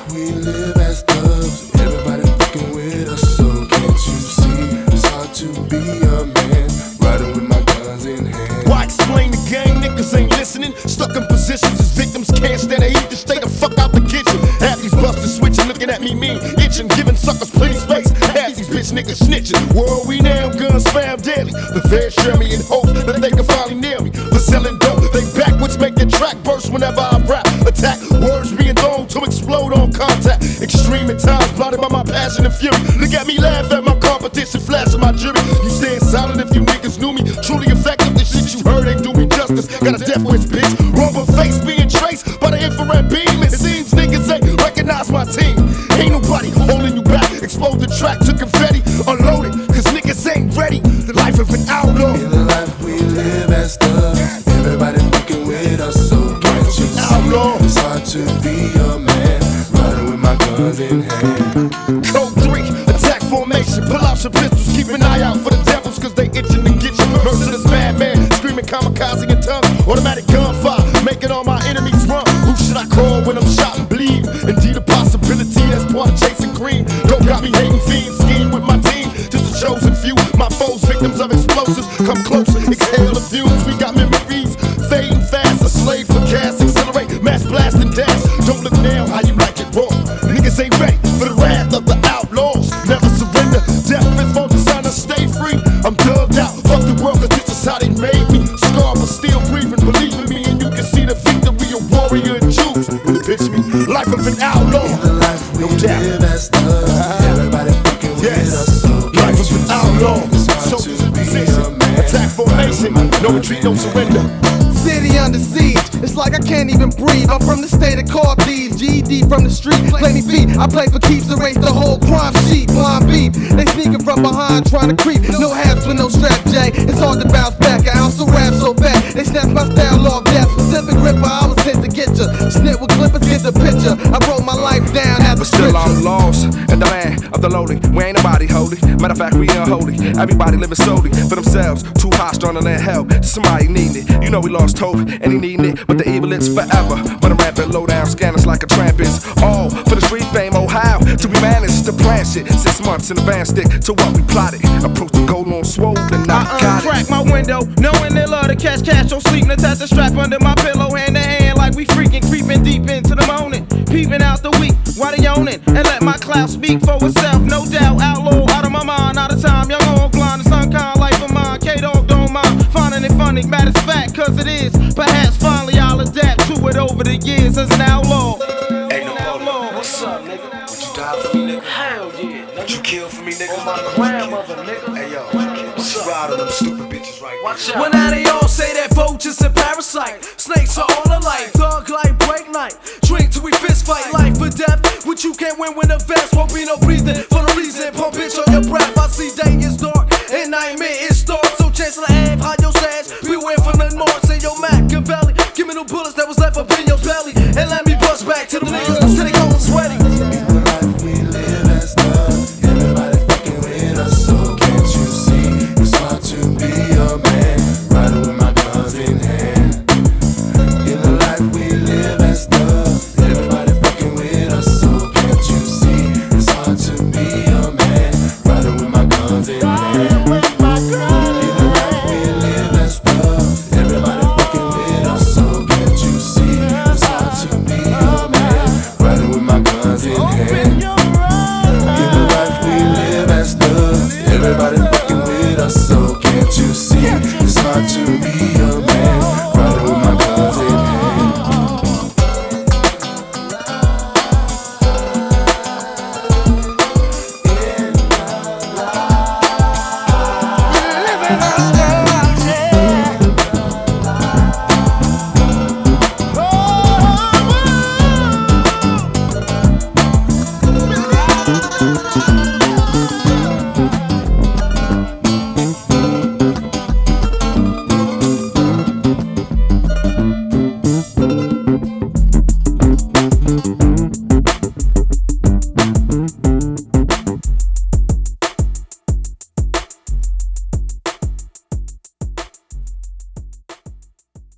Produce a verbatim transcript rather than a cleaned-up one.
we live as thugs. Everybody fucking with us, so can't you see? It's hard to be a man, riding with my guns in hand. Why explain the game? Niggas ain't listening. Stuck in positions as victims, can't stand to eat. Just stay the fuck out the kitchen. Half these busters switching, looking at me mean, itching, giving suckers plenty space. Half these bitch niggas snitching. Where are we now? Guns found daily. The feds share me in hope that they can finally nail me. For selling dope, they backwards make their track burst whenever I rap. Attack, words being thrown to explode on contact. Extreme at times, blinded by my passion and fury. Look at me laugh at my competition, flashing my jury. You staying silent if you niggas knew me. Truly effective, the shit you heard ain't do me justice. Got a death wish, bitch. Rubber face being traced by the infrared beam. It seems niggas ain't recognize my team. Ain't nobody holding you back. Explode the track to confetti, unload it, cause niggas ain't ready. The life of an outlaw. In the life we live as thugs, everybody fucking with us, so can't you see? It's hard to be a man, riding with my guns in hand. Code three, attack formation. Pull out your pistols, keep an eye out for the devils, cause they itching to get you. Merciless madman, screaming kamikaze in tongues. Automatic gunfire, making all my enemies run. Who should I call when I'm shot and bleed? Indeed a possibility, that's part of chasing green. Don't got me hating fiends, scheme with my team. Just a chosen few, my foes, victims of explosives. Come closer, exhale the fumes. We got memories, fading fast. A slave for cash, accelerate, mass blast and dash. Don't look now, how you like it raw. Niggas ain't ready for the wrath of the outlaws. Never surrender, death before dishonor, stay free. I'm thugged out, fuck the world, cause this is how they made me. Scarred but still breathing, believe in me. And you can see the victory of warrior and Jews. Picture me, life of an outlaw. In the life we No doubt. live as thugs, everybody fucking Yes. with us, so Life can't of you an see? outlaw. It's hard Soldiers to in be position. a man, Attack formation. No retreat, no surrender. City under siege, it's like I can't even breathe. I'm from the state of Carthage, G E D from the street. Play me feet, I play for keeps, erase the whole crime sheet. Blind beat, they sneaking from behind, trying to creep. No hats with no strap, J. It's hard to bounce back. I also rap so fat, they snatch my style off. That specific ripper, I was sent to get ya. Snip with clippers, get the picture. I wrote my life down as a But still I'm scripture. lost in the land of the lowly. We ain't nobody holy. Matter of fact, we unholy. Everybody living solely for themselves. Too high, strong to lend help. Somebody needing it. You know we lost hope, and he needing it. But the evil it's forever. But I'm rapping low down, scanners like a tramp is. All for the street fame, oh how to we managed to plan shit. Six months in advance, stick to what we plotted. Approach the goal on swole and I I got it. uncrack my window, knowing they love to catch cash. So sleep and attach the strap under my pillow, hand to hand, like we freaking creeping deep into the morning. Peeping out the week, while they own it, and let my cloud speak for itself. No doubt, outlaw, out of my mind, out of time. Young on blind, it's unkind, life of mine. K-Dog don't mind, finding it funny. Matter of fact, cause it is. Perhaps finally I'll adapt to it over the years as an outlaw. Hey, no, hold on. What's up, nigga? Would you die for me, nigga? Hell yeah. Would you kill for me, nigga? Oh, my grandmother, nigga. Hey, yo. What's up? Ride on them stupid bitches right Watch now. out. Well, now they all say that vultures and parasite. Snakes are all alike. Thug life, break night. Drink till we fist fight. Life or death, which you can't win when the vest won't be no breathing. For no reason, pump bitch on your breath. I see day is dark and nightmare is dark. So Chancellor Ave, hide your stash. Beware from the marks in your Machiavelli. Give me no bullets that was left up in your belly. And let me bust back